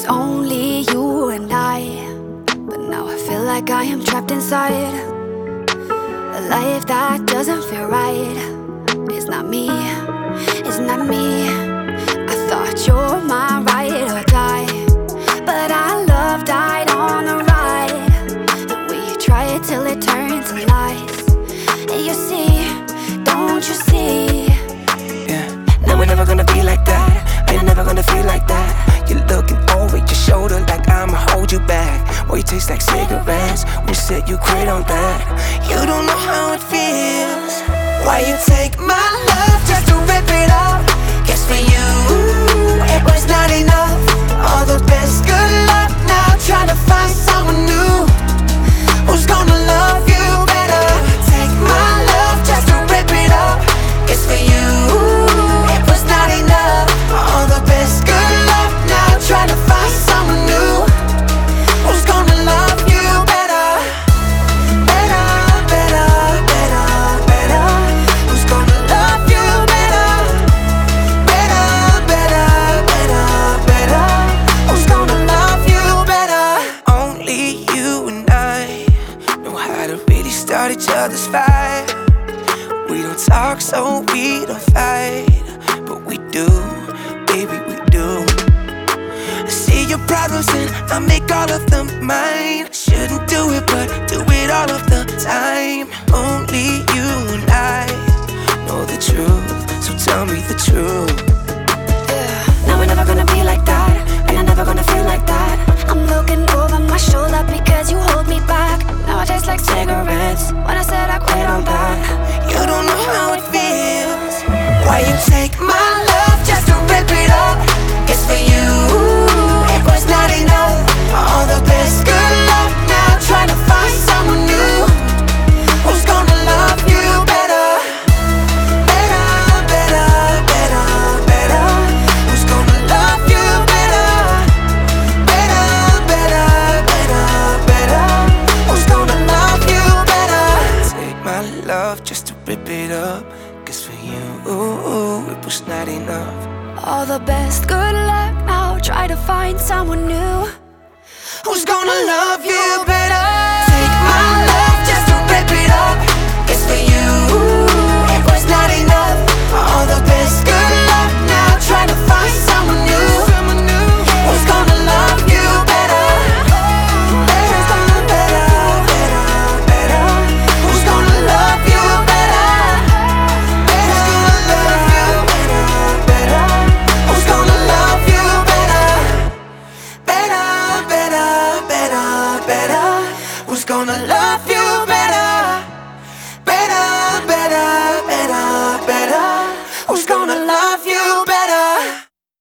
only you and I, but now I feel like I am trapped inside a life that doesn't feel right. It's not me, it's not me. I thought you're my ride or die, but our love died on the ride, and we try it till it turns to lies. And you see, don't you see? Yeah, now we're never gonna be like that. I ain't never gonna feel like that. You're looking over your shoulder like I'ma hold you back. Or you taste like cigarettes when you said you quit on that. You don't know how it feels. Why you take my love just to rip it up? Guess for you, it was not enough. All the best, good luck now trying to find someone new who's gonna love you better. Take my love just to rip it up. Guess for you, it was not enough. All the best, good luck now trying to find someone new who's gonna love you better. Better, better, better, better. Who's gonna love you better? Better, better, better, better. Who's gonna love you better? Only you and I know how to really start each other's fire. We don't talk so we don't fight, but we do, baby, we do. I see your problems and I make all of them mine. Shouldn't do it, but do it all of the time. Only you and I know the truth, so tell me the truth. Yeah. Now we're never gonna be like that, and I'm never gonna feel like that. I'm looking over my shoulder because you hold me back. Now I taste like cigarettes when I said I quit on that. You don't know how it feels. Why you take my love just to rip it up? Guess for you, it was not enough. All the best, good luck now trying to find someone new who's gonna love you better. Better, better, better, better. Who's gonna love you better? Better, better, better, better. Who's gonna love you better? Take my love just to rip it up. Guess for you, it was not enough. All the best, good luck now. Try to find someone new Who's gonna love you better? Take my love just to rip it up. Guess for you, it was not enough. All the best, good luck now trying to find someone new who's gonna love you better. Better, better, better, better. Who's gonna love you better? Better, love you better, better. Who's gonna love you better? Better, better, better, better. Who's gonna love